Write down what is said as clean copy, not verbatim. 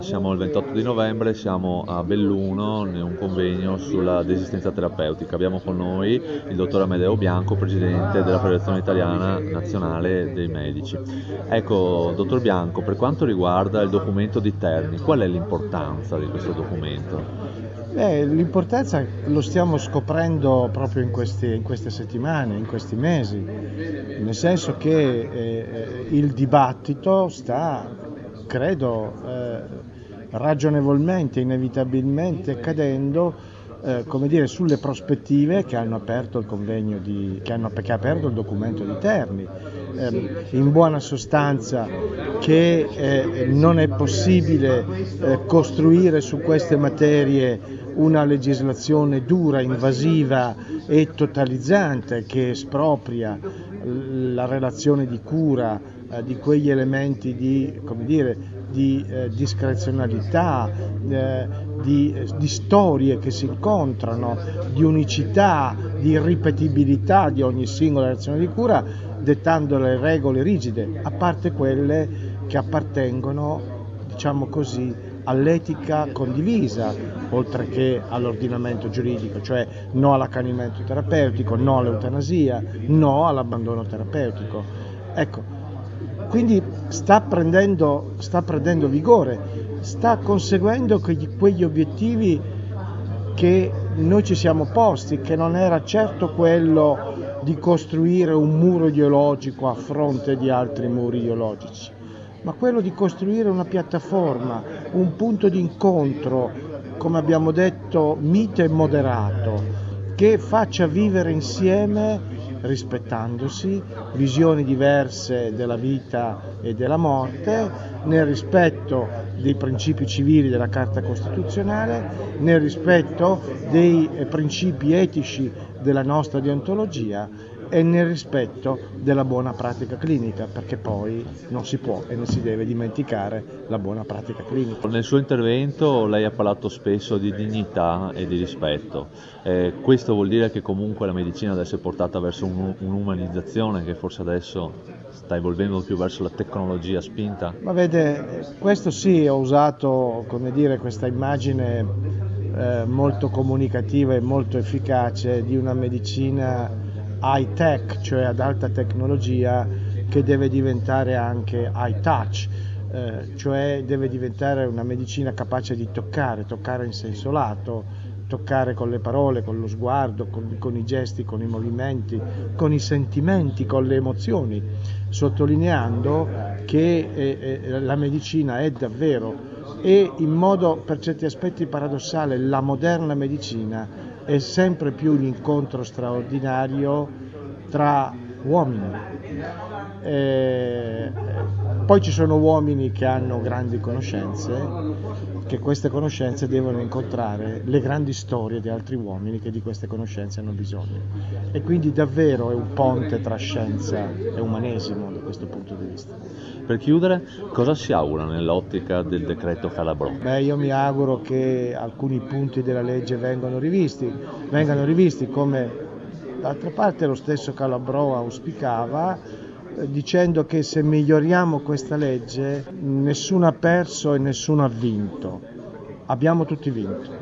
Siamo il 28 di novembre, siamo a Belluno in un convegno sulla desistenza terapeutica. Abbiamo con noi il dottor Amedeo Bianco, presidente della Federazione Italiana Nazionale dei Medici. Ecco, dottor Bianco, per quanto riguarda il documento di Terni, qual è l'importanza di questo documento? L'importanza lo stiamo scoprendo proprio in queste settimane, in questi mesi, nel senso che il dibattito sta, credo, ragionevolmente, inevitabilmente cadendo sulle prospettive che hanno aperto il convegno che ha aperto il documento di Terni. In buona sostanza che non è possibile costruire su queste materie una legislazione dura, invasiva e totalizzante che espropria la relazione di cura di quegli elementi di discrezionalità, di storie che si incontrano, di unicità, di ripetibilità di ogni singola azione di cura, dettando le regole rigide, a parte quelle che appartengono, diciamo così, all'etica condivisa, oltre che all'ordinamento giuridico, cioè no all'accanimento terapeutico, no all'eutanasia, no all'abbandono terapeutico. Ecco, quindi sta prendendo vigore, sta conseguendo quegli obiettivi che noi ci siamo posti, che non era certo quello di costruire un muro ideologico a fronte di altri muri ideologici, ma quello di costruire una piattaforma, un punto di incontro, come abbiamo detto, mite e moderato, che faccia vivere insieme, rispettandosi, visioni diverse della vita e della morte, nel rispetto dei principi civili della Carta Costituzionale, nel rispetto dei principi etici della nostra deontologia e nel rispetto della buona pratica clinica, perché poi non si può e non si deve dimenticare la buona pratica clinica. Nel suo intervento lei ha parlato spesso di dignità e di rispetto. Questo vuol dire che comunque la medicina deve essere portata verso un'umanizzazione che forse adesso sta evolvendo più verso la tecnologia spinta? Ma vede, questo sì, ho usato, questa immagine molto comunicativa e molto efficace di una medicina high tech, cioè ad alta tecnologia, che deve diventare anche high touch, cioè deve diventare una medicina capace di toccare in senso lato, toccare con le parole, con lo sguardo, con i gesti, con i movimenti, con i sentimenti, con le emozioni, sottolineando che la medicina è davvero, e in modo per certi aspetti paradossale, la moderna medicina è sempre più l'incontro straordinario tra uomini. Poi ci sono uomini che hanno grandi conoscenze, che queste conoscenze devono incontrare le grandi storie di altri uomini che di queste conoscenze hanno bisogno. E quindi davvero è un ponte tra scienza e umanesimo da questo punto di vista. Per chiudere, cosa si augura nell'ottica del decreto Calabrò? Io mi auguro che alcuni punti della legge vengano rivisti come d'altra parte lo stesso Calabrò auspicava, dicendo che se miglioriamo questa legge nessuno ha perso e nessuno ha vinto, abbiamo tutti vinto.